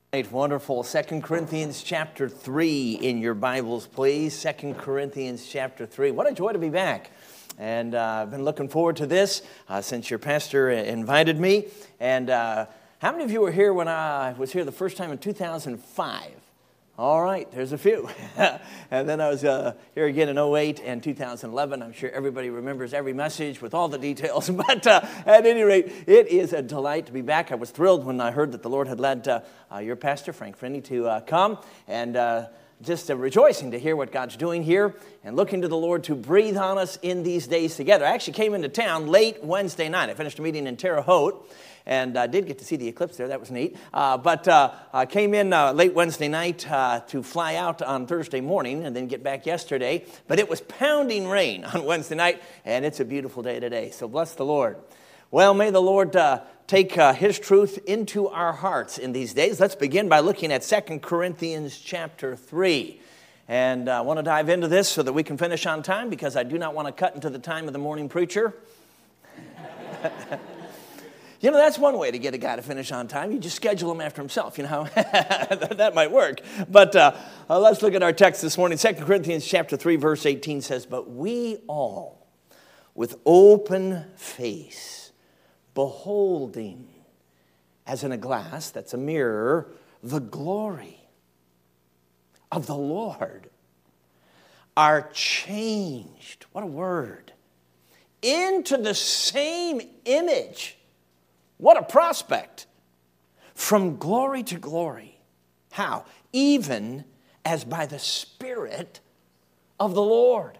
Right, wonderful. 2 Corinthians chapter 3 in your Bibles, please. 2 Corinthians chapter 3. What a joy to be back. And I've been looking forward to this since your pastor invited me. And how many of you were here when I was here the first time in 2005? All right, there's a few. And then I was here again in 2008 and 2011. I'm sure everybody remembers every message with all the details. But at any rate, it is a delight to be back. I was thrilled when I heard that the Lord had led your pastor, Frank Frinney, to come. And just rejoicing to hear what God's doing here and looking to the Lord to breathe on us in these days together. I actually came into town late Wednesday night. I finished a meeting in Terre Haute. And I did get to see the eclipse there. That was neat. But I came in late Wednesday night to fly out on Thursday morning and then get back yesterday. But it was pounding rain on Wednesday night, and it's a beautiful day today. So bless the Lord. Well, may the Lord take His truth into our hearts in these days. Let's begin by looking at 2 Corinthians chapter 3. And I want to dive into this so that we can finish on time because I do not want to cut into the time of the morning preacher. You know, that's one way to get a guy to finish on time. You just schedule him after himself, you know. That might work. But let's look at our text this morning. 2 Corinthians chapter 3, verse 18 says, "But we all, with open face, beholding, as in a glass, that's a mirror, the glory of the Lord, are changed," what a word, "into the same image." What a prospect. From glory to glory. How? Even as by the Spirit of the Lord.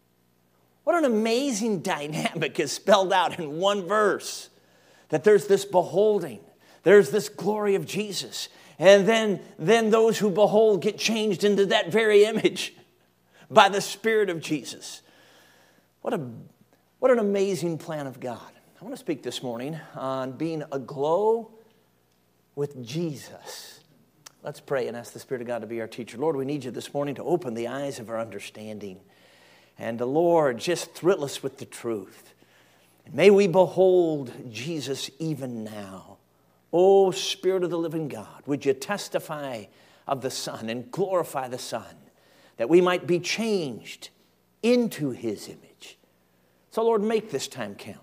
What an amazing dynamic is spelled out in one verse. That there's this beholding. There's this glory of Jesus. And then those who behold get changed into that very image by the Spirit of Jesus. What an amazing plan of God. I want to speak this morning on being aglow with Jesus. Let's pray and ask the Spirit of God to be our teacher. Lord, we need you this morning to open the eyes of our understanding. And Lord, just thrill us with the truth. And may we behold Jesus even now. Oh, Spirit of the living God, would you testify of the Son and glorify the Son, that we might be changed into His image. So, Lord, make this time count.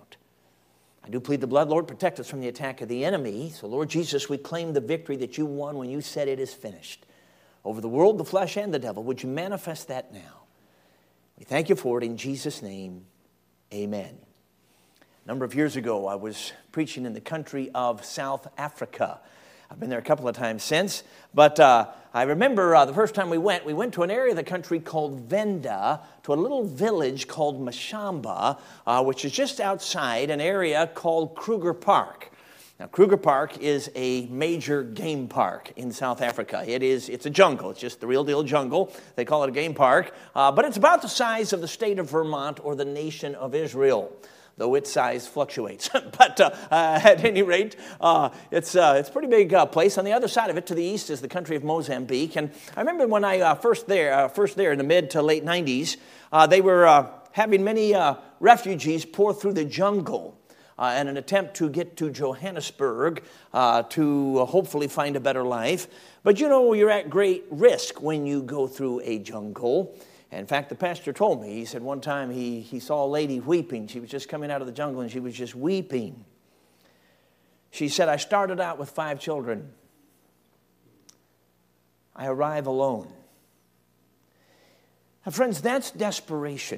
I do plead the blood. Lord, protect us from the attack of the enemy. So, Lord Jesus, we claim the victory that you won when you said it is finished. Over the world, the flesh, and the devil, would you manifest that now? We thank you for it in Jesus' name. Amen. A number of years ago, I was preaching in the country of South Africa. I've been there a couple of times since. But I remember the first time we went to an area of the country called Venda, to a little village called Mashamba, which is just outside an area called Kruger Park. Now, Kruger Park is a major game park in South Africa. It's a jungle. It's just the real deal jungle. They call it a game park. But it's about the size of the state of Vermont or the nation of Israel, though its size fluctuates. But at any rate, it's a pretty big place. On the other side of it, to the east, is the country of Mozambique. And I remember when I first there in the mid to late 90s, they were having many refugees pour through the jungle in an attempt to get to Johannesburg to hopefully find a better life. But you know, you're at great risk when you go through a jungle. In fact, the pastor told me, he said one time he saw a lady weeping. She was just coming out of the jungle and she was just weeping. She said, "I started out with 5 children. I arrive alone." Now, friends, that's desperation.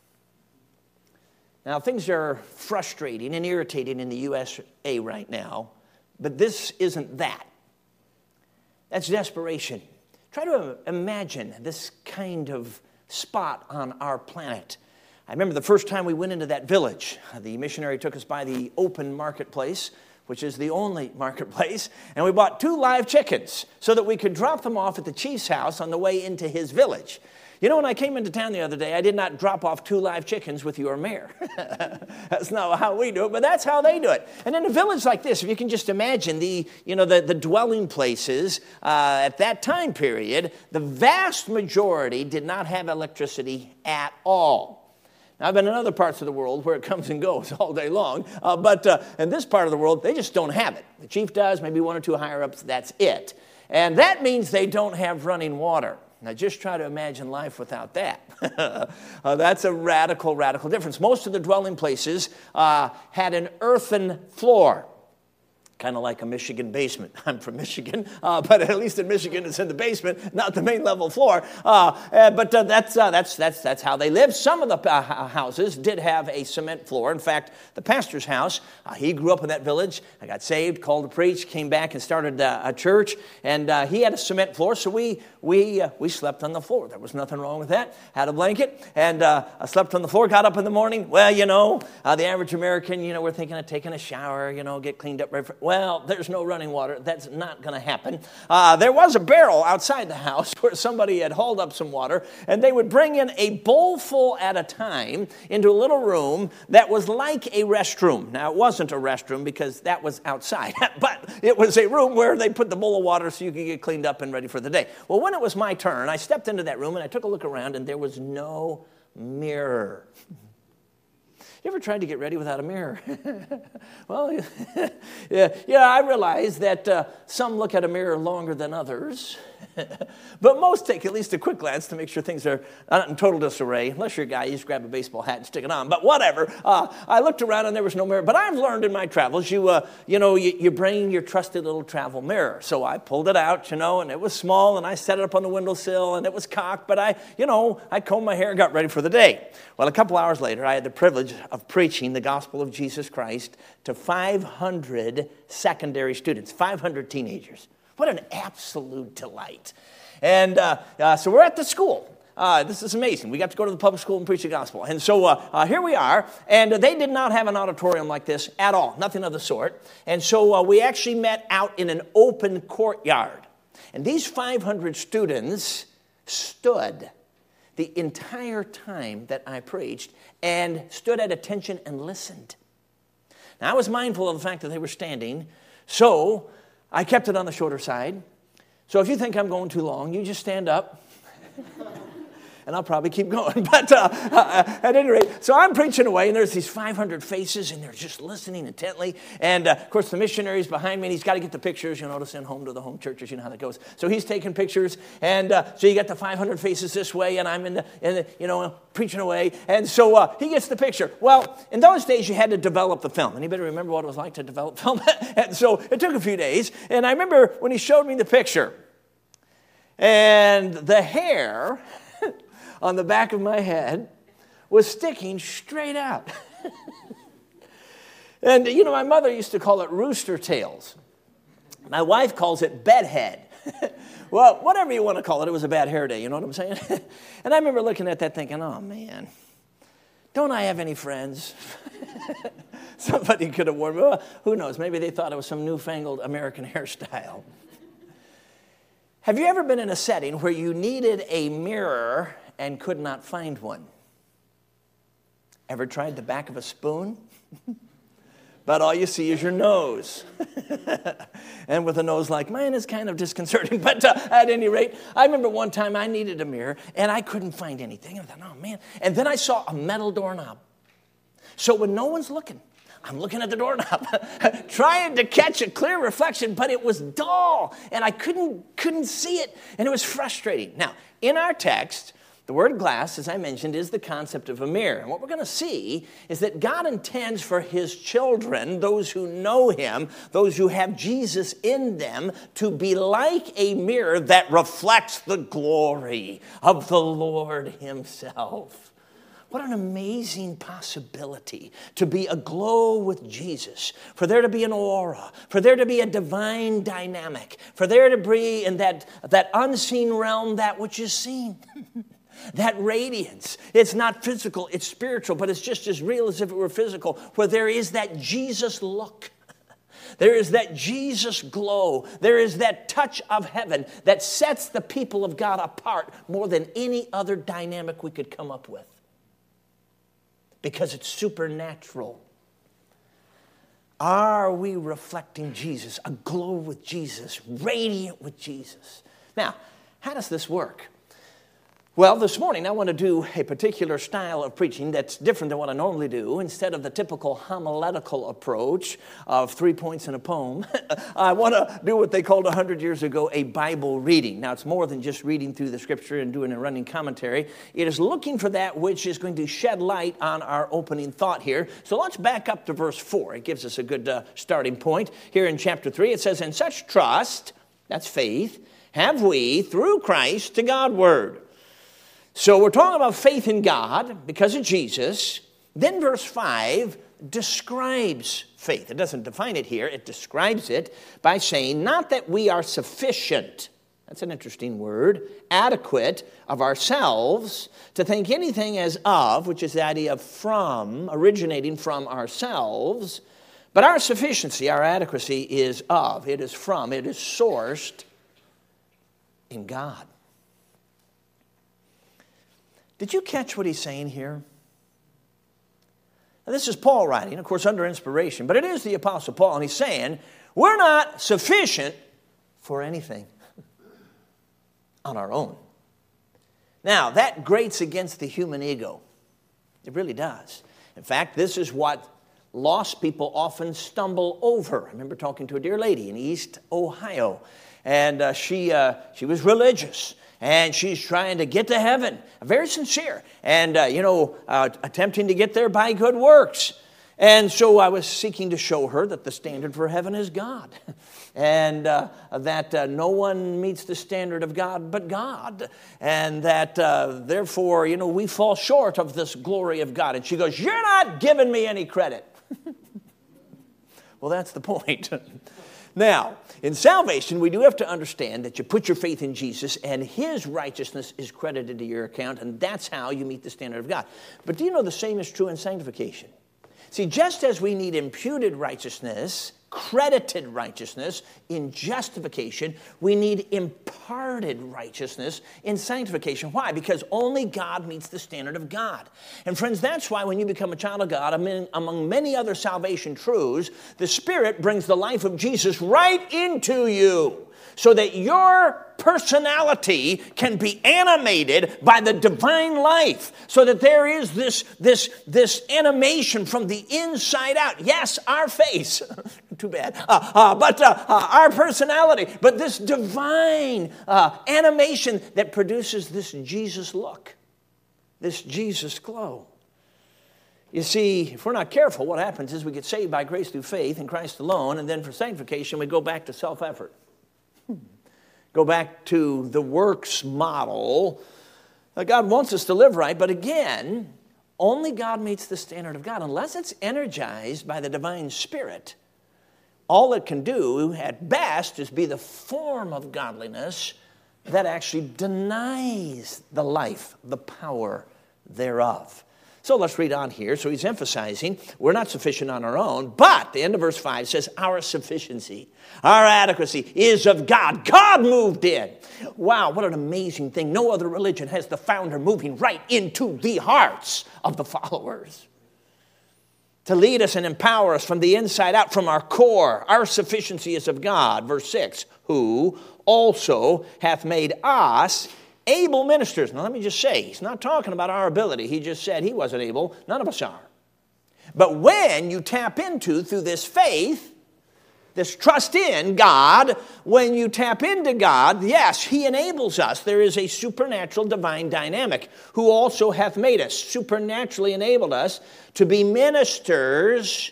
Now, things are frustrating and irritating in the USA right now, but this isn't that. That's desperation. Try to imagine this kind of spot on our planet. I remember the first time we went into that village. The missionary took us by the open marketplace, which is the only marketplace, and we bought 2 live chickens so that we could drop them off at the chief's house on the way into his village. You know, when I came into town the other day, I did not drop off 2 live chickens with your mayor. That's not how we do it, but that's how they do it. And in a village like this, if you can just imagine the dwelling places at that time period, the vast majority did not have electricity at all. Now, I've been in other parts of the world where it comes and goes all day long, but in this part of the world, they just don't have it. The chief does, maybe 1 or 2 higher-ups, that's it. And that means they don't have running water. Now, just try to imagine life without that. That's a radical, radical difference. Most of the dwelling places had an earthen floor, kind of like a Michigan basement. I'm from Michigan, but at least in Michigan it's in the basement, not the main level floor. But that's how they lived. Some of the houses did have a cement floor. In fact, the pastor's house, he grew up in that village. I got saved, called to preach, came back and started a church, and he had a cement floor, so we slept on the floor. There was nothing wrong with that. Had a blanket, and I slept on the floor, got up in the morning. Well, the average American, we're thinking of taking a shower, get cleaned up right for... Well, there's no running water. That's not going to happen. There was a barrel outside the house where somebody had hauled up some water, and they would bring in a bowl full at a time into a little room that was like a restroom. Now, it wasn't a restroom because that was outside, but it was a room where they put the bowl of water so you could get cleaned up and ready for the day. Well, when it was my turn, I stepped into that room, and I took a look around, and there was no mirror. You ever tried to get ready without a mirror? Well, I realize that some look at a mirror longer than others, but most take at least a quick glance to make sure things are not in total disarray. Unless you're a guy, you just grab a baseball hat and stick it on. But whatever. I looked around and there was no mirror. But I've learned in my travels, you bring your trusted little travel mirror. So I pulled it out, and it was small, and I set it up on the windowsill, and it was cocked. But I combed my hair and got ready for the day. Well, a couple hours later, I had the privilege of preaching the gospel of Jesus Christ to 500 secondary students, 500 teenagers. What an absolute delight. And so we're at the school. This is amazing. We got to go to the public school and preach the gospel. And so here we are, and they did not have an auditorium like this at all, nothing of the sort. And so we actually met out in an open courtyard. And these 500 students stood the entire time that I preached and stood at attention and listened. Now, I was mindful of the fact that they were standing, so I kept it on the shorter side. So if you think I'm going too long, you just stand up, and I'll probably keep going. But at any rate, so I'm preaching away, and there's these 500 faces, and they're just listening intently. And, of course, the missionary's behind me, and he's got to get the pictures, to send home to the home churches. You know how that goes. So he's taking pictures, and so you got the 500 faces this way, and I'm in the preaching away. And so he gets the picture. Well, in those days, you had to develop the film. Anybody remember what it was like to develop film? And so it took a few days, and I remember when he showed me the picture, and the hair on the back of my head was sticking straight out. And, my mother used to call it rooster tails. My wife calls it bedhead. Well, whatever you want to call it, it was a bad hair day, you know what I'm saying? And I remember looking at that thinking, oh, man, don't I have any friends? Somebody could have warned me. Well, who knows? Maybe they thought it was some newfangled American hairstyle. Have you ever been in a setting where you needed a mirror and could not find one? Ever tried the back of a spoon? But all you see is your nose. And with a nose like mine, it's kind of disconcerting. But at any rate, I remember one time I needed a mirror, and I couldn't find anything. I thought, oh, man. And then I saw a metal doorknob. So when no one's looking, I'm looking at the doorknob, trying to catch a clear reflection, but it was dull, and I couldn't see it, and it was frustrating. Now, in our text, the word glass, as I mentioned, is the concept of a mirror. And what we're going to see is that God intends for his children, those who know him, those who have Jesus in them, to be like a mirror that reflects the glory of the Lord himself. What an amazing possibility to be aglow with Jesus, for there to be an aura, for there to be a divine dynamic, for there to be in that unseen realm that which is seen. That radiance. It's not physical, it's spiritual, but it's just as real as if it were physical, where there is that Jesus look. There is that Jesus glow. There is that touch of heaven that sets the people of God apart more than any other dynamic we could come up with. Because it's supernatural. Are we reflecting Jesus, aglow with Jesus, radiant with Jesus? Now, how does this work? Well, this morning I want to do a particular style of preaching that's different than what I normally do. Instead of the typical homiletical approach of 3 points in a poem, I want to do what they called 100 years ago a Bible reading. Now, it's more than just reading through the Scripture and doing a running commentary. It is looking for that which is going to shed light on our opening thought here. So let's back up to verse 4. It gives us a good starting point. Here in chapter 3, it says, "And such trust," that's faith, "have we through Christ to Godward." So we're talking about faith in God because of Jesus. Then verse 5 describes faith. It doesn't define it here. It describes it by saying, not that we are sufficient. That's an interesting word. Adequate of ourselves to think anything as of, which is the idea of from, originating from ourselves. But our sufficiency, our adequacy is of, it is from, it is sourced in God. Did you catch what he's saying here? Now, this is Paul writing, of course, under inspiration, but it is the Apostle Paul, and he's saying, we're not sufficient for anything on our own. Now, that grates against the human ego. It really does. In fact, this is what lost people often stumble over. I remember talking to a dear lady in East Ohio, and she was religious. And she's trying to get to heaven, very sincere, and, attempting to get there by good works. And so I was seeking to show her that the standard for heaven is God, and that no one meets the standard of God but God, and that, therefore, we fall short of this glory of God. And she goes, "You're not giving me any credit." Well, that's the point. Now, in salvation, we do have to understand that you put your faith in Jesus and his righteousness is credited to your account, and that's how you meet the standard of God. But do you know the same is true in sanctification? See, just as we need imputed righteousness, credited righteousness in justification, we need imparted righteousness in sanctification. Why? Because only God meets the standard of God. And friends, that's why when you become a child of God, among many other salvation truths, the Spirit brings the life of Jesus right into you, so that your personality can be animated by the divine life, so that there is this animation from the inside out. Yes, our face, too bad, but our personality, but this divine animation that produces this Jesus look, this Jesus glow. You see, if we're not careful, what happens is we get saved by grace through faith in Christ alone, and then for sanctification we go back to self-effort. Go back to the works model. God wants us to live right, but again, only God meets the standard of God. Unless it's energized by the divine Spirit, all it can do at best is be the form of godliness that actually denies the life, the power thereof. So let's read on here. So he's emphasizing we're not sufficient on our own, but the end of verse 5 says our sufficiency, our adequacy is of God. God moved in. Wow, what an amazing thing. No other religion has the founder moving right into the hearts of the followers to lead us and empower us from the inside out, from our core. Our sufficiency is of God. Verse 6, who also hath made us able ministers. Now let me just say, he's not talking about our ability. He just said he wasn't able. None of us are. But when you tap into, through this faith, this trust in God, when you tap into God, yes, he enables us. There is a supernatural divine dynamic, who also hath made us, supernaturally enabled us to be ministers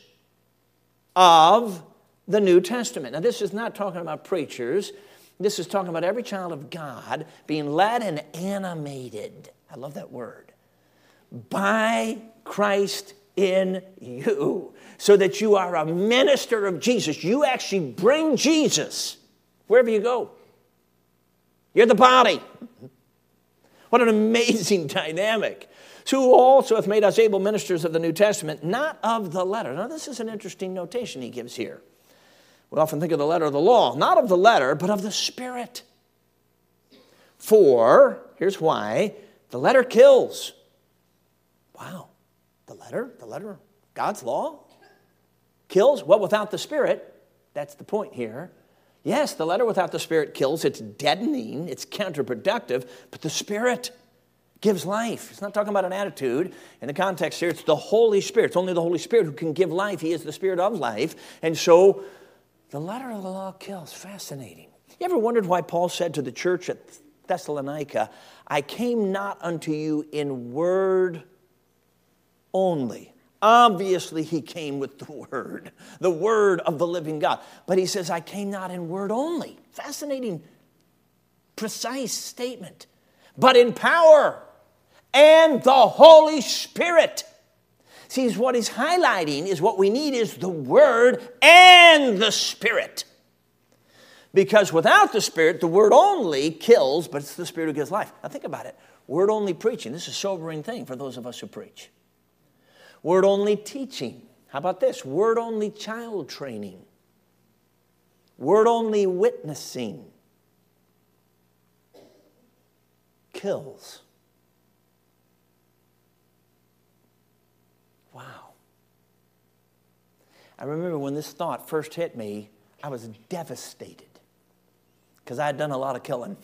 of the New Testament. Now this is not talking about preachers. This is talking about every child of God being led and animated. I love that word. By Christ in you, so that you are a minister of Jesus. You actually bring Jesus wherever you go. You're the body. What an amazing dynamic. Who also hath made us able ministers of the New Testament, not of the letter. Now this is an interesting notation he gives here. We often think of the letter of the law, not of the letter, but of the Spirit. For, here's why, the letter kills. Wow, the letter, God's law kills. Well, without the Spirit, that's the point here. Yes, the letter without the Spirit kills. It's deadening, it's counterproductive, but the Spirit Gives life. It's not talking about an attitude. In the context here, it's the Holy Spirit. It's only the Holy Spirit who can give life. He is the Spirit of life. And so the letter of the law kills. Fascinating. You ever wondered why Paul said to the church at Thessalonica, I came not unto you in word only. Obviously, he came with the word of the living God. But he says, I came not in word only. Fascinating, precise statement. But in power and the Holy Spirit. See, what he's highlighting is what we need is the Word and the Spirit. Because without the Spirit, the Word only kills, but it's the Spirit who gives life. Now think about it. Word only preaching. This is a sobering thing for those of us who preach. Word only teaching. How about this? Word only child training. Word only witnessing. Kills. Wow. I remember when this thought first hit me, I was devastated because I had done a lot of killing.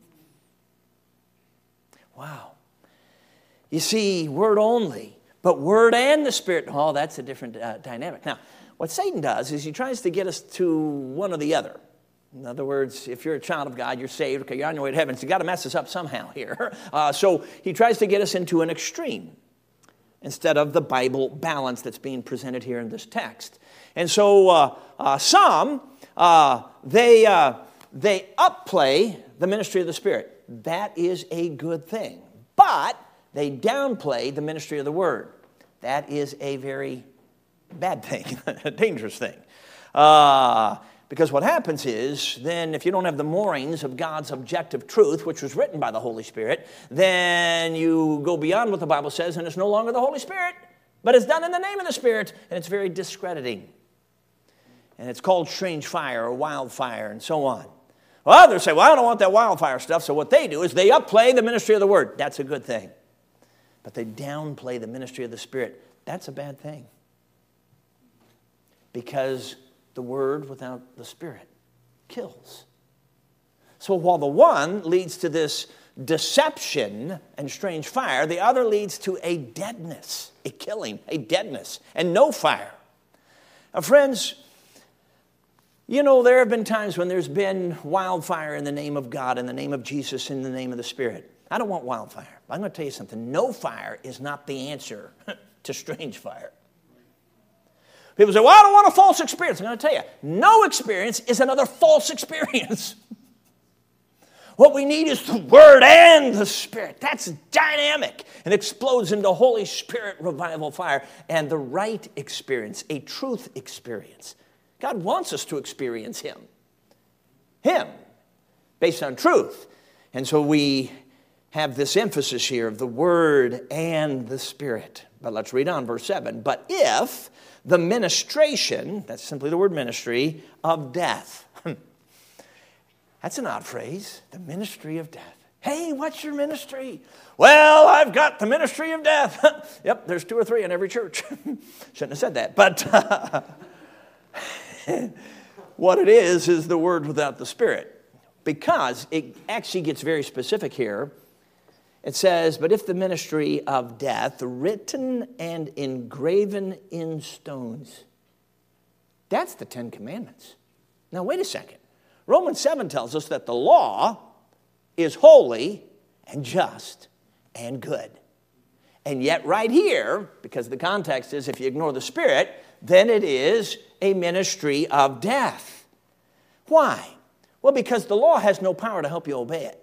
Wow. You see, word only, but word and the Spirit, oh, that's a different dynamic. Now, what Satan does is he tries to get us to one or the other. In other words, if you're a child of God, you're saved, okay, you're on your way to heaven, so you've got to mess us up somehow here. So he tries to get us into an extreme instead of the Bible balance that's being presented here in this text. And so some, they upplay the ministry of the Spirit. That is a good thing. But they downplay the ministry of the Word. That is a very bad thing, a dangerous thing. Because what happens is, then if you don't have the moorings of God's objective truth, which was written by the Holy Spirit, then you go beyond what the Bible says, and it's no longer the Holy Spirit, but it's done in the name of the Spirit, and it's very discrediting. And it's called strange fire or wildfire and so on. Well, others say, well, I don't want that wildfire stuff, so what they do is they upplay the ministry of the Word. That's a good thing. But they downplay the ministry of the Spirit. That's a bad thing. Because the Word without the Spirit kills. So while the one leads to this deception and strange fire, the other leads to a deadness, a killing, a deadness, and no fire. Now, friends, you know, there have been times when there's been wildfire in the name of God, in the name of Jesus, in the name of the Spirit. I don't want wildfire. But I'm going to tell you something. No fire is not the answer to strange fire. People say, well, I don't want a false experience. I'm going to tell you, no experience is another false experience. What we need is the Word and the Spirit. That's dynamic and explodes into Holy Spirit revival fire and the right experience, a truth experience. God wants us to experience Him, based on truth. And so we have this emphasis here of the Word and the Spirit. But let's read on, verse 7. But if the ministration, that's simply the word ministry, of death. That's an odd phrase, the ministry of death. Hey, what's your ministry? Well, I've got the ministry of death. Yep, there's 2 or 3 in every church. Shouldn't have said that. But what it is the word without the Spirit. Because it actually gets very specific here. It says, but if the ministry of death, written and engraven in stones. That's the 10 Commandments. Now, wait a second. Romans 7 tells us that the law is holy and just and good. And yet right here, because the context is if you ignore the Spirit, then it is a ministry of death. Why? Well, because the law has no power to help you obey it.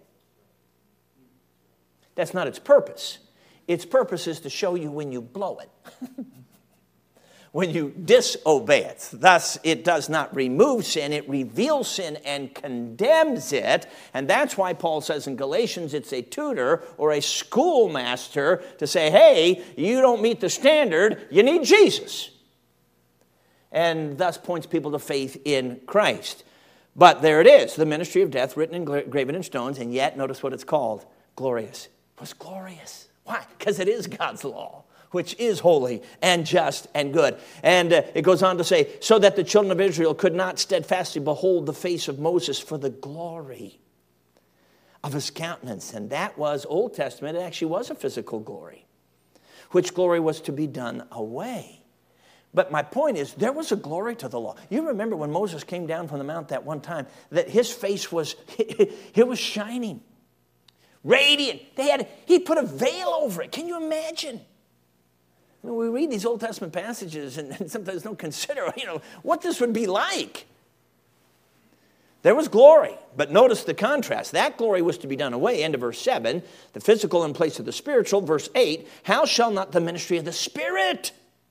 That's not its purpose. Its purpose is to show you when you blow it. When you disobey it. Thus, it does not remove sin. It reveals sin and condemns it. And that's why Paul says in Galatians it's a tutor or a schoolmaster to say, hey, you don't meet the standard. You need Jesus. And thus points people to faith in Christ. But there it is, the ministry of death written and engraven in stones. And yet, notice what it's called, glorious. It was glorious. Why? Because it is God's law, which is holy and just and good. And it goes on to say, so that the children of Israel could not steadfastly behold the face of Moses for the glory of his countenance. And that was Old Testament. It actually was a physical glory, which glory was to be done away. But my point is, there was a glory to the law. You remember when Moses came down from the mount that one time, that his face was, it was shining, radiant. He put a veil over it. Can you imagine? I mean, we read these Old Testament passages and sometimes don't consider, what this would be like. There was glory, but notice the contrast. That glory was to be done away. End of verse 7, the physical in place of the spiritual. Verse 8, how shall not the ministry of the Spirit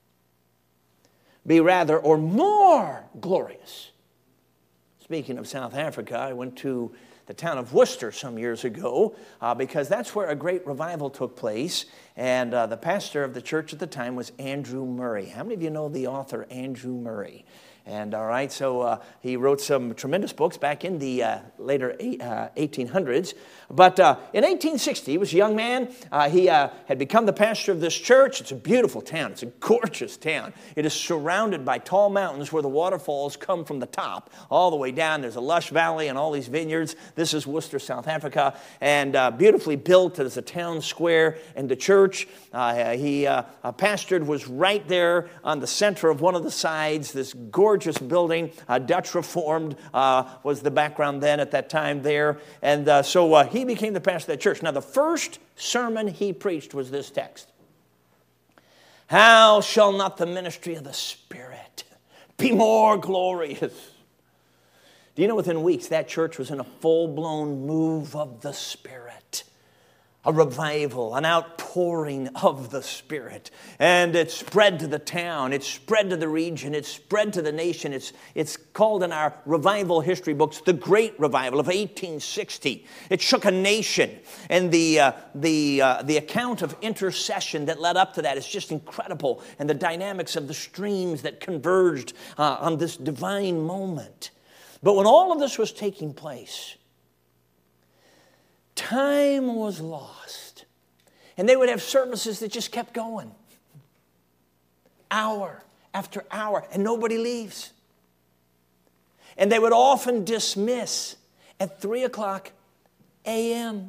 be rather or more glorious? Speaking of South Africa, I went to the town of Worcester some years ago because that's where a great revival took place. And the pastor of the church at the time was Andrew Murray. How many of you know the author Andrew Murray? And all right, so he wrote some tremendous books back in the later 1800s. But in 1860, he was a young man. He had become the pastor of this church. It's a beautiful town. It's a gorgeous town. It is surrounded by tall mountains where the waterfalls come from the top all the way down. There's a lush valley and all these vineyards. This is Worcester, South Africa. And beautifully built as a town square. And the church he pastored was right there on the center of one of the sides, this gorgeous building. Dutch Reformed was the background then at that time there. And so he became the pastor of that church. Now, the first sermon he preached was this text. How shall not the ministry of the Spirit be more glorious? Do you know within weeks that church was in a full-blown move of the Spirit? A revival, an outpouring of the Spirit. And it spread to the town. It spread to the region. It spread to the nation. It's called in our revival history books the Great Revival of 1860. It shook a nation. And the account of intercession that led up to that is just incredible. And the dynamics of the streams that converged on this divine moment. But when all of this was taking place, time was lost. And they would have services that just kept going. Hour after hour. And nobody leaves. And they would often dismiss at 3 o'clock a.m.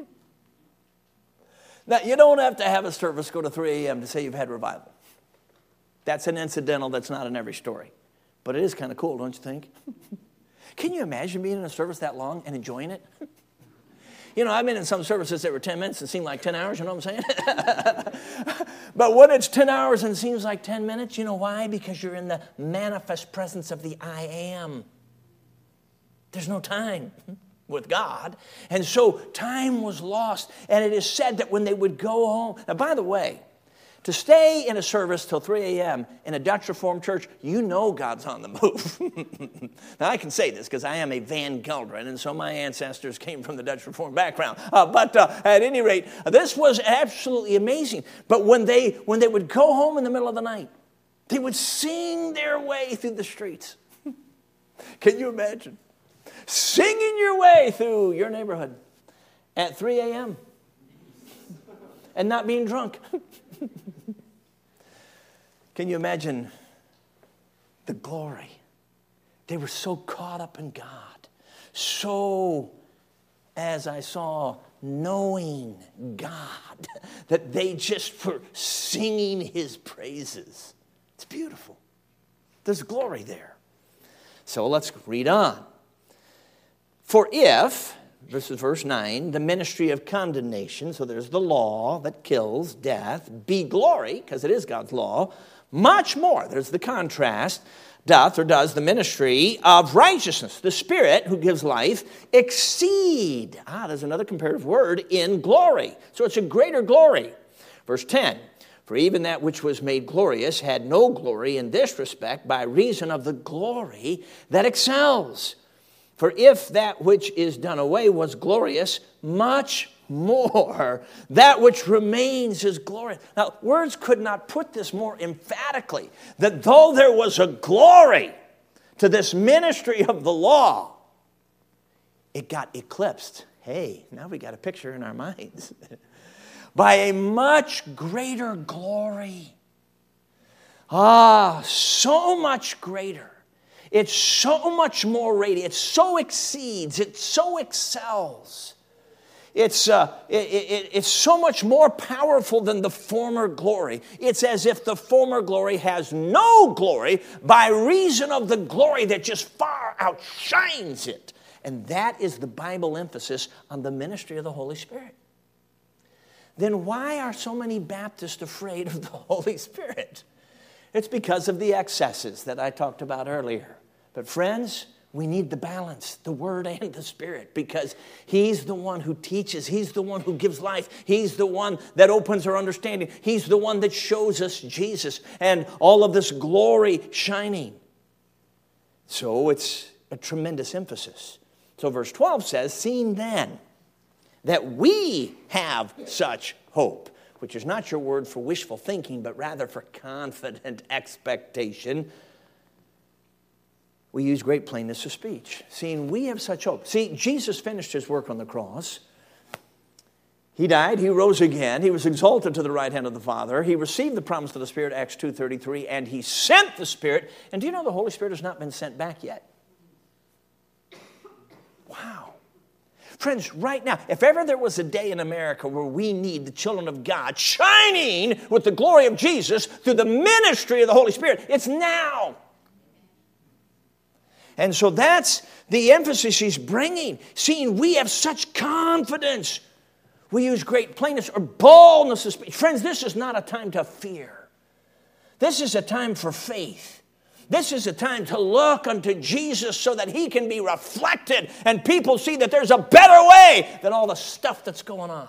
Now, you don't have to have a service go to 3 a.m. to say you've had revival. That's an incidental that's not in every story. But it is kind of cool, don't you think? Can you imagine being in a service that long and enjoying it? I've been in some services that were 10 minutes and seemed like 10 hours, you know what I'm saying? But when it's 10 hours and seems like 10 minutes, you know why? Because you're in the manifest presence of the I am. There's no time with God. And so time was lost. And it is said that when they would go home. Now, by the way, to stay in a service till 3 a.m. in a Dutch Reformed church, you know God's on the move. Now, I can say this because I am a Van Gelderen, and so my ancestors came from the Dutch Reformed background. But at any rate, this was absolutely amazing. But when they would go home in the middle of the night, they would sing their way through the streets. Can you imagine? Singing your way through your neighborhood at 3 a.m. and not being drunk. Can you imagine the glory? They were so caught up in God. So, as I saw, knowing God, that they just were singing His praises. It's beautiful. There's glory there. So let's read on. For if, this is verse 9, the ministry of condemnation, so there's the law that kills, death, be glory, because it is God's law, much more, there's the contrast, does the ministry of righteousness, the Spirit who gives life, exceed, there's another comparative word, in glory. So it's a greater glory. Verse 10, for even that which was made glorious had no glory in this respect by reason of the glory that excels. For if that which is done away was glorious, much more that which remains is glorious. Now, words could not put this more emphatically, that though there was a glory to this ministry of the law, it got eclipsed. Hey, now we got a picture in our minds. By a much greater glory. So much greater. It's so much more radiant. It so exceeds. It so excels. it's so much more powerful than the former glory. It's as if the former glory has no glory by reason of the glory that just far outshines it. And that is the Bible emphasis on the ministry of the Holy Spirit. Then why are so many Baptists afraid of the Holy Spirit? It's because of the excesses that I talked about earlier. But friends, we need the balance, the Word and the Spirit, because He's the one who teaches. He's the one who gives life. He's the one that opens our understanding. He's the one that shows us Jesus and all of this glory shining. So it's a tremendous emphasis. So verse 12 says, seeing then that we have such hope, which is not your word for wishful thinking, but rather for confident expectation. We use great plainness of speech. Seeing we have such hope. See, Jesus finished His work on the cross. He died, He rose again, He was exalted to the right hand of the Father, He received the promise of the Spirit, Acts 2:33, and He sent the Spirit. And do you know the Holy Spirit has not been sent back yet? Wow. Friends, right now, if ever there was a day in America where we need the children of God shining with the glory of Jesus through the ministry of the Holy Spirit, it's now. And so that's the emphasis He's bringing. Seeing we have such confidence. We use great plainness or boldness of speech. Friends, this is not a time to fear. This is a time for faith. This is a time to look unto Jesus so that He can be reflected and people see that there's a better way than all the stuff that's going on.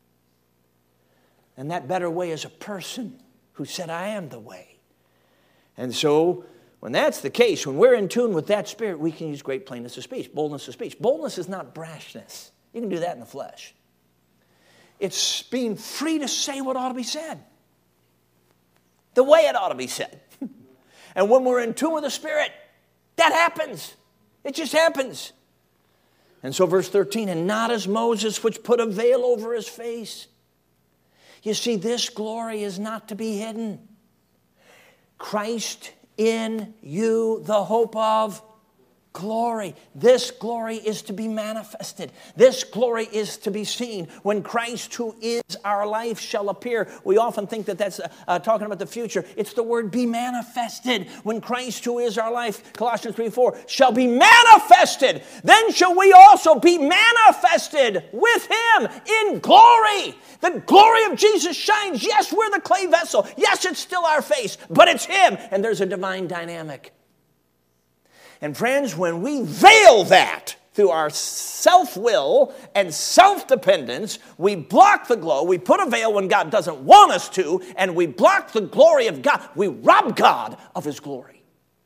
And that better way is a person who said, I am the way. And so when that's the case, when we're in tune with that Spirit, we can use great plainness of speech, boldness of speech. Boldness is not brashness. You can do that in the flesh. It's being free to say what ought to be said, the way it ought to be said. And when we're in tune with the Spirit, that happens. It just happens. And so verse 13, and not as Moses, which put a veil over his face. You see, this glory is not to be hidden. Christ in you, the hope of glory. This glory is to be manifested. This glory is to be seen. When Christ, who is our life, shall appear. We often think that that's talking about the future. It's the word be manifested. When Christ, who is our life, Colossians 3:4, shall be manifested, then shall we also be manifested with Him in glory. The glory of Jesus shines. Yes, we're the clay vessel. Yes, it's still our face, but it's Him. And there's a divine dynamic. And friends, when we veil that through our self-will and self-dependence, we block the glow. We put a veil when God doesn't want us to, and we block the glory of God. We rob God of His glory.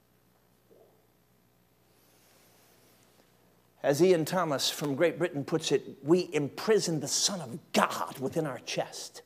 As Ian Thomas from Great Britain puts it, we imprison the Son of God within our chest.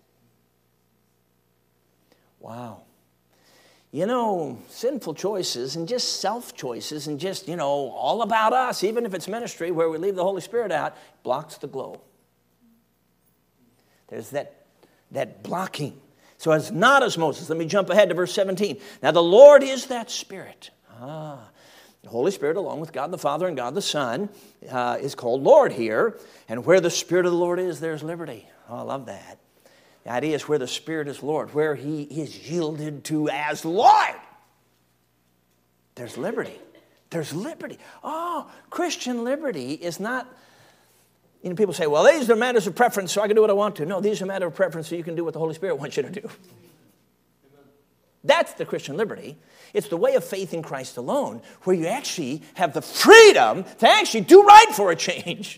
Wow. You know, sinful choices and just self-choices and just, all about us, even if it's ministry where we leave the Holy Spirit out, blocks the glow. There's that blocking. So it's not as Moses. Let me jump ahead to verse 17. Now the Lord is that Spirit. The Holy Spirit, along with God the Father and God the Son, is called Lord here. And where the Spirit of the Lord is, there's liberty. Oh, I love that. The idea is where the Spirit is Lord, where He is yielded to as Lord. There's liberty. There's liberty. Oh, Christian liberty is not, people say, well, these are matters of preference, so I can do what I want to. No, these are matters of preference, so you can do what the Holy Spirit wants you to do. That's the Christian liberty. It's the way of faith in Christ alone, where you actually have the freedom to actually do right for a change.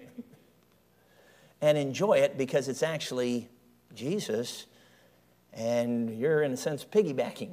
And enjoy it because it's actually Jesus, and you're, in a sense, piggybacking.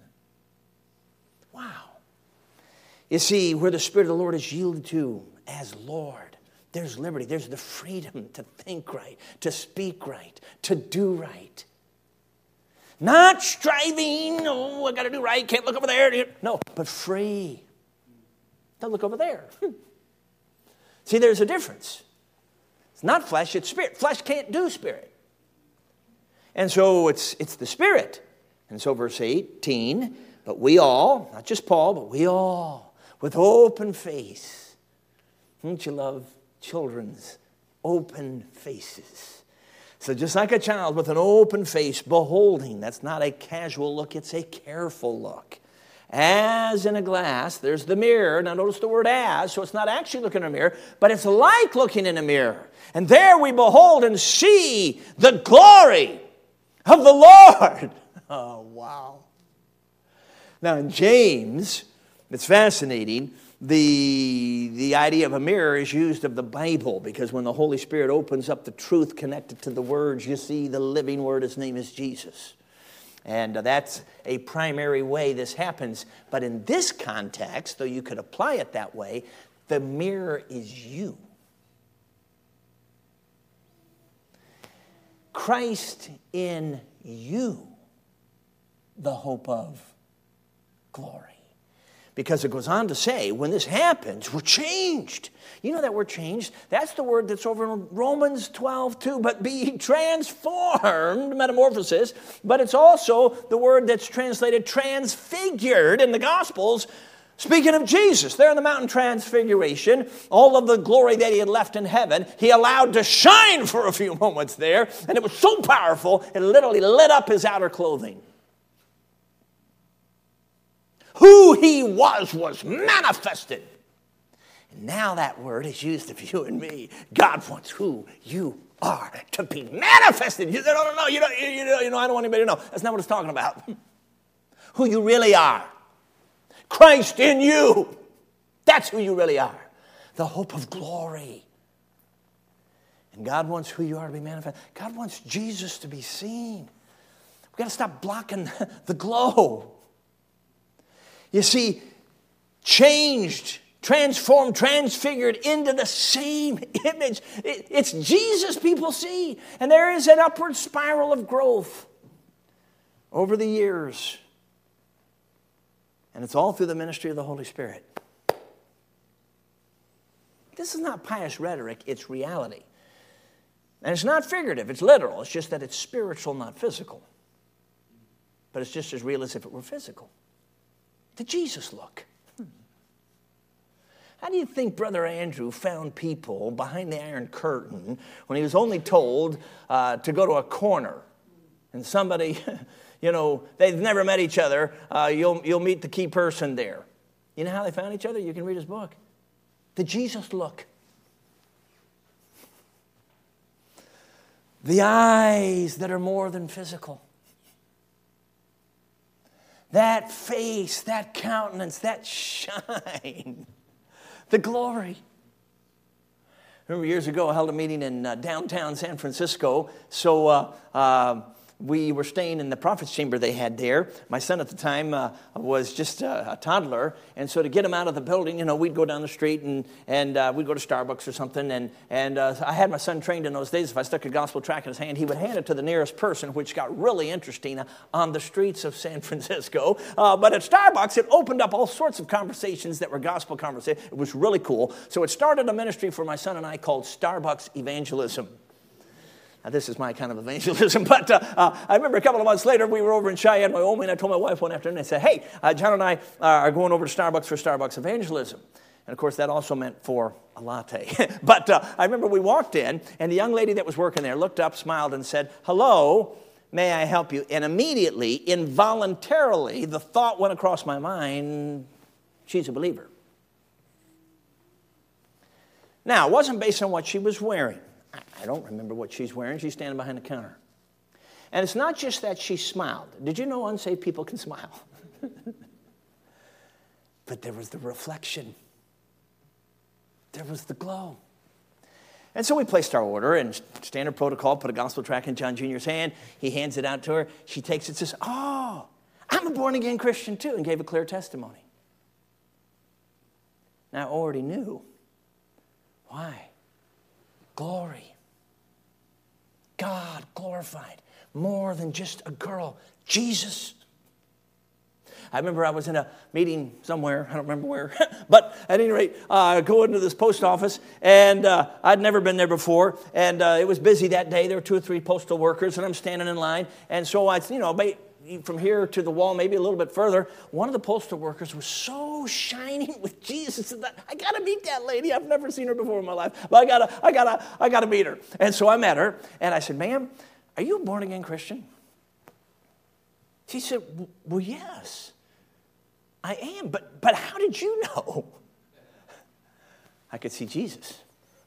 Wow. You see, where the Spirit of the Lord is yielded to as Lord, there's liberty. There's the freedom to think right, to speak right, to do right. Not striving, I got to do right, can't look over there. No, but free. Don't look over there. See, there's a difference. It's not flesh, it's spirit. Flesh can't do spirit. And so it's the Spirit. And so verse 18, but we all, not just Paul, but we all, with open face. Don't you love children's open faces. So just like a child with an open face, beholding, that's not a casual look, it's a careful look. As in a glass, there's the mirror. Now notice the word as, so it's not actually looking in a mirror, but it's like looking in a mirror. And there we behold and see the glory of the Lord. Oh, wow. Now in James, it's fascinating. The idea of a mirror is used of the Bible, because when the Holy Spirit opens up the truth connected to the words, you see the living word. His name is Jesus. And that's a primary way this happens. But in this context, though you could apply it that way, the mirror is you. Christ in you, the hope of glory. Because it goes on to say, when this happens, we're changed. You know that word changed? That's the word that's over in Romans 12:2. But be transformed, metamorphosis. But it's also the word that's translated transfigured in the Gospels. Speaking of Jesus, there in the mountain transfiguration, all of the glory that he had left in heaven, he allowed to shine for a few moments there. And it was so powerful, it literally lit up his outer clothing. Who he was manifested. And now that word is used of you and me. God wants who you are to be manifested. You say, no, you know, I don't want anybody to know. That's not what it's talking about. Who you really are. Christ in you. That's who you really are. The hope of glory. And God wants who you are to be manifested. God wants Jesus to be seen. We've got to stop blocking the glow. You see, changed, transformed, transfigured into the same image. It's Jesus people see. And there is an upward spiral of growth over the years. And it's all through the ministry of the Holy Spirit. This is not pious rhetoric, it's reality. And it's not figurative, it's literal. It's just that it's spiritual, not physical. But it's just as real as if it were physical. The Jesus look. How do you think Brother Andrew found people behind the Iron Curtain when he was only told to go to a corner? And somebody, you know, they've never met each other. You'll meet the key person there. You know how they found each other? You can read his book. The Jesus look. The eyes that are more than physical. That face, that countenance, that shine, the glory. Remember years ago I held a meeting in downtown San Francisco, so we were staying in the prophet's chamber they had there. My son at the time was just a toddler, and so to get him out of the building, you know, we'd go down the street and we'd go to Starbucks or something, and I had my son trained in those days. If I stuck a gospel tract in his hand, he would hand it to the nearest person, which got really interesting on the streets of San Francisco. But at Starbucks, it opened up all sorts of conversations that were gospel conversations. It was really cool. So it started a ministry for my son and I called Starbucks Evangelism. Now, this is my kind of evangelism, but I remember a couple of months later, we were over in Cheyenne, Wyoming, and I told my wife one afternoon, I said, hey, John and I are going over to Starbucks for Starbucks evangelism. And, of course, that also meant for a latte. But I remember we walked in, and the young lady that was working there looked up, smiled, and said, hello, may I help you? And immediately, involuntarily, the thought went across my mind, she's a believer. Now, it wasn't based on what she was wearing. I don't remember what she's wearing. She's standing behind the counter. And it's not just that she smiled. Did you know unsaved people can smile? But there was the reflection. There was the glow. And so we placed our order, and standard protocol, put a gospel tract in John Jr.'s hand. He hands it out to her. She takes it and says, oh, I'm a born-again Christian too, and gave a clear testimony. Now, I already knew. Why? Glory. God glorified. More than just a girl. Jesus. I remember I was in a meeting somewhere. I don't remember where. But at any rate, I go into this post office, and I'd never been there before. And it was busy that day. There were 2 or 3 postal workers, and I'm standing in line. And so from here to the wall, maybe a little bit further. One of the postal workers was so shining with Jesus that I got to meet that lady. I've never seen her before in my life, but I gotta meet her. And so I met her, and I said, "Ma'am, are you a born-again Christian?" She said, "Well, yes, I am, but how did you know?" I could see Jesus.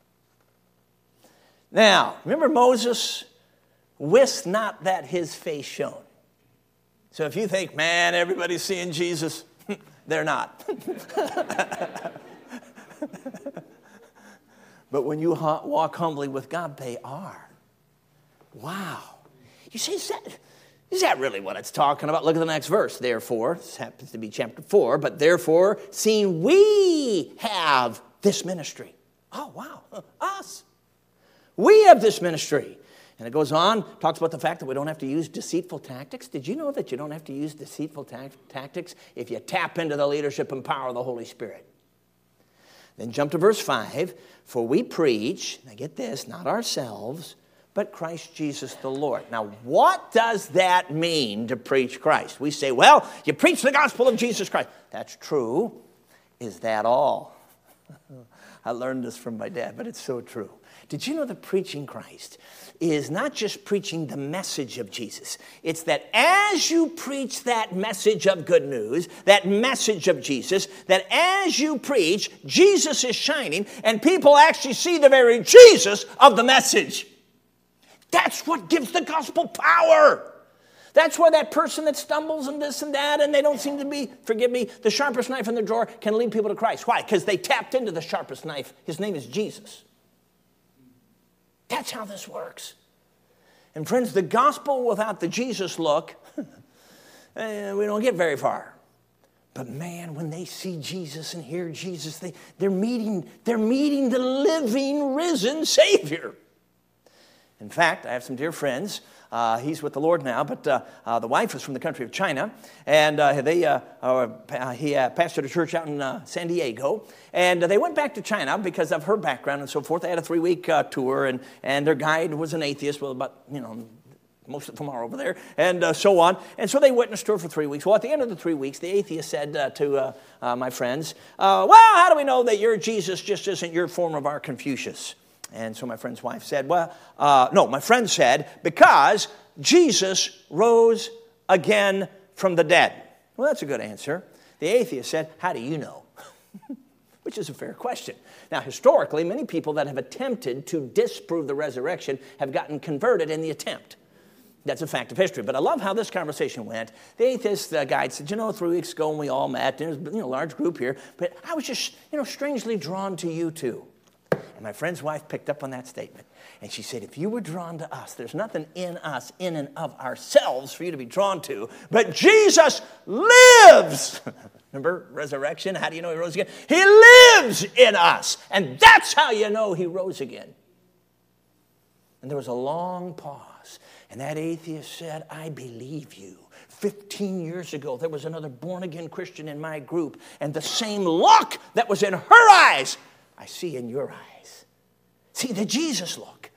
Now, remember Moses? "Wist not that his face shone." So if you think, man, everybody's seeing Jesus, they're not. But when you walk humbly with God, they are. Wow. You say, is that really what it's talking about? Look at the next verse. Therefore, this happens to be chapter 4, but therefore, seeing we have this ministry. Oh, wow. Us. We have this ministry. And it goes on, talks about the fact that we don't have to use deceitful tactics. Did you know that you don't have to use deceitful tactics if you tap into the leadership and power of the Holy Spirit? Then jump to verse 5. For we preach, now get this, not ourselves, but Christ Jesus the Lord. Now, what does that mean to preach Christ? We say, well, you preach the gospel of Jesus Christ. That's true. Is that all? I learned this from my dad, but it's so true. Did you know that preaching Christ is not just preaching the message of Jesus? It's that as you preach that message of good news, that message of Jesus, that as you preach, Jesus is shining, and people actually see the very Jesus of the message. That's what gives the gospel power. That's why that person that stumbles and this and that, and they don't seem to be, forgive me, the sharpest knife in the drawer, can lead people to Christ. Why? Because they tapped into the sharpest knife. His name is Jesus. That's how this works. And friends, the gospel without the Jesus look, we don't get very far. But man, when they see Jesus and hear Jesus, they're meeting the living, risen Savior. In fact, I have some dear friends. He's with the Lord now, but the wife is from the country of China, and he pastored a church out in San Diego, and they went back to China because of her background and so forth. They had a 3-week tour, and their guide was an atheist. Well, about, most of them are over there, and so on. And so they witnessed to her for 3 weeks. Well, at the end of the 3 weeks, the atheist said to my friends, well, how do we know that your Jesus just isn't your form of our Confucius? And so my friend's wife said, my friend said, because Jesus rose again from the dead. Well, that's a good answer. The atheist said, how do you know? Which is a fair question. Now, historically, many people that have attempted to disprove the resurrection have gotten converted in the attempt. That's a fact of history. But I love how this conversation went. The atheist guide said, 3 weeks ago when we all met, and there was a large group here, but I was just, strangely drawn to you two. And my friend's wife picked up on that statement. And she said, if you were drawn to us, there's nothing in us, in and of ourselves, for you to be drawn to. But Jesus lives. Remember resurrection? How do you know he rose again? He lives in us. And that's how you know he rose again. And there was a long pause. And that atheist said, I believe you. 15 years ago, there was another born-again Christian in my group. And the same look that was in her eyes, I see in your eyes. See, the Jesus look.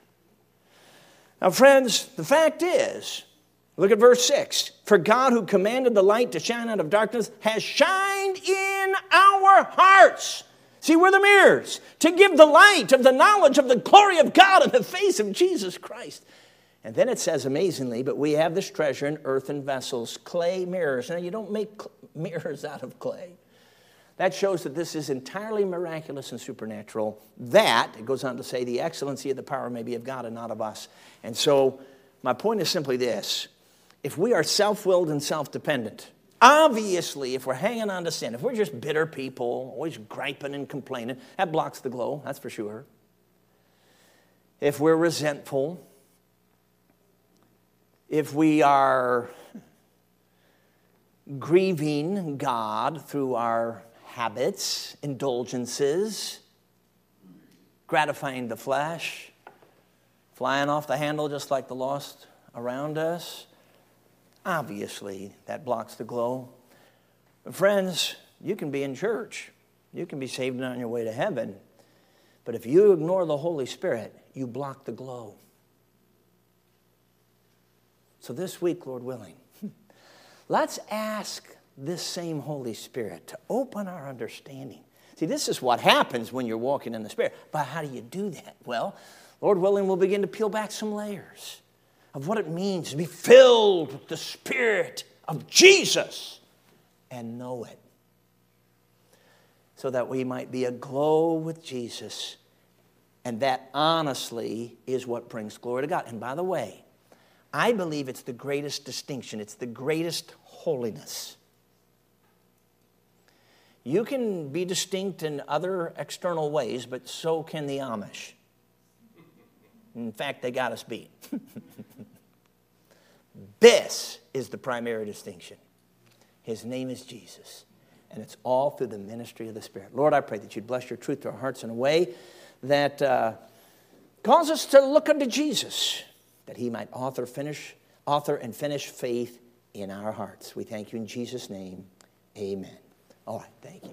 Now, friends, the fact is, look at verse 6. For God who commanded the light to shine out of darkness has shined in our hearts. See, we're the mirrors to give the light of the knowledge of the glory of God in the face of Jesus Christ. And then it says amazingly, but we have this treasure in earthen vessels, clay mirrors. Now, you don't make mirrors out of clay. That shows that this is entirely miraculous and supernatural. That, it goes on to say, the excellency of the power may be of God and not of us. And so my point is simply this. If we are self-willed and self-dependent, obviously, if we're hanging on to sin, if we're just bitter people, always griping and complaining, that blocks the glow, that's for sure. If we're resentful, if we are grieving God through our habits, indulgences, gratifying the flesh, flying off the handle just like the lost around us, obviously that blocks the glow. But friends, you can be in church. You can be saved and on your way to heaven. But if you ignore the Holy Spirit, you block the glow. So this week, Lord willing, Let's ask this same Holy Spirit to open our understanding. See, this is what happens when you're walking in the Spirit. But how do you do that? Well, Lord willing, we'll begin to peel back some layers of what it means to be filled with the Spirit of Jesus and know it, so that we might be aglow with Jesus. And that honestly is what brings glory to God. And by the way, I believe it's the greatest distinction. It's the greatest holiness. You can be distinct in other external ways, but so can the Amish. In fact, they got us beat. This is the primary distinction. His name is Jesus. And it's all through the ministry of the Spirit. Lord, I pray that you'd bless your truth to our hearts in a way that calls us to look unto Jesus, that he might author and finish faith in our hearts. We thank you in Jesus' name. Amen. All right, thank you.